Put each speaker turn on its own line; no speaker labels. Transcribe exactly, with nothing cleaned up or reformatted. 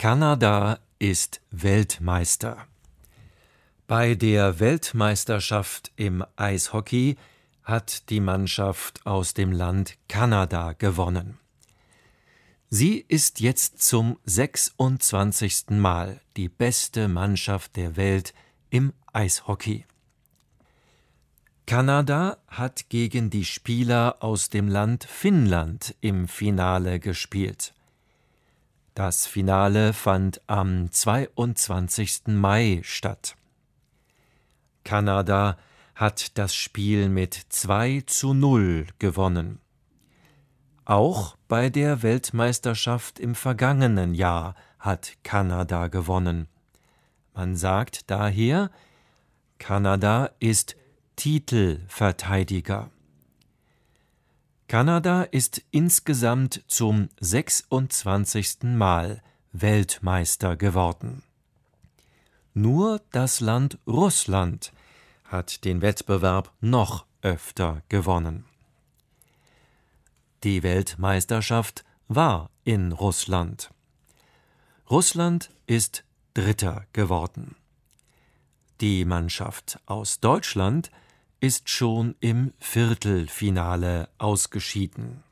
Kanada ist Weltmeister. Bei der Weltmeisterschaft im Eishockey hat die Mannschaft aus dem Land Kanada gewonnen. Sie ist jetzt zum sechsundzwanzigsten Mal die beste Mannschaft der Welt im Eishockey. Kanada hat gegen die Spieler aus dem Land Finnland im Finale gespielt. Das Finale fand am zweiundzwanzigsten Mai statt. Kanada hat das Spiel mit zwei zu null gewonnen. Auch bei der Weltmeisterschaft im vergangenen Jahr hat Kanada gewonnen. Man sagt daher, Kanada ist Titelverteidiger. Kanada ist insgesamt zum sechsundzwanzigsten Mal Weltmeister geworden. Nur das Land Russland hat den Wettbewerb noch öfter gewonnen. Die Weltmeisterschaft war in Russland. Russland ist Dritter geworden. Die Mannschaft aus Deutschland ist schon im Viertelfinale ausgeschieden.